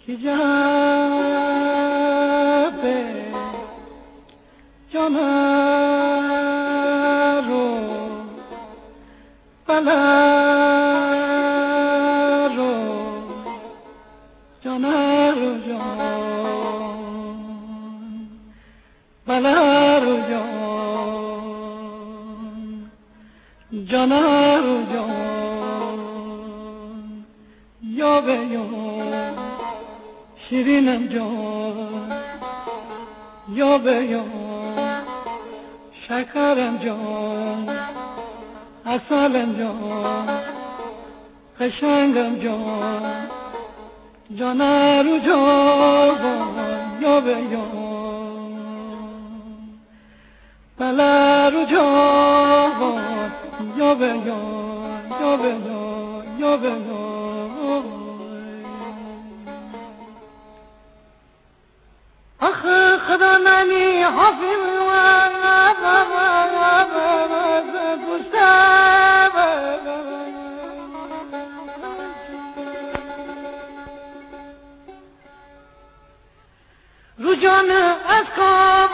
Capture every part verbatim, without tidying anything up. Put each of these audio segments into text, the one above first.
که جب جان رو بلا رو جان رو جان بلا رو جان جان رو جان یا به یا شیرینم جان یا به یا شکرم جان عسلم جان قشنگم جان جان رو جان یا به یا بلا رو جان یا به یا یا به یا یا به یا آخه خدا نمی حافظ و رو جان از خواب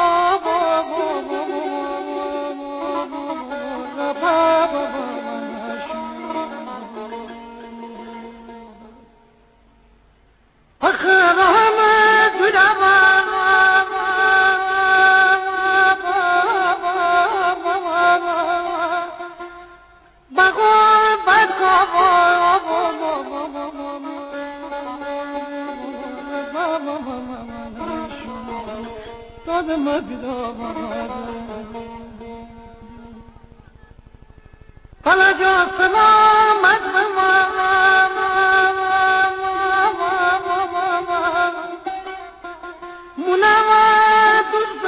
آخه رحمت دلم بگو بد دادم فلا جا سلامت منوا دوست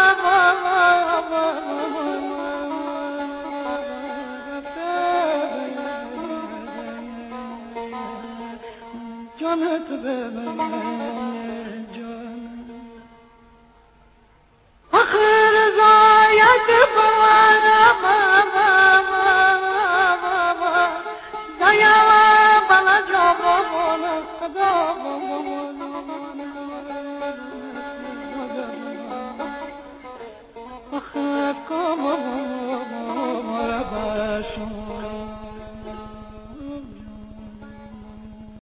جانت ببر جان آخر زایت بوانا دایا بلا جابا بولا خدا آخر کام مرا باشون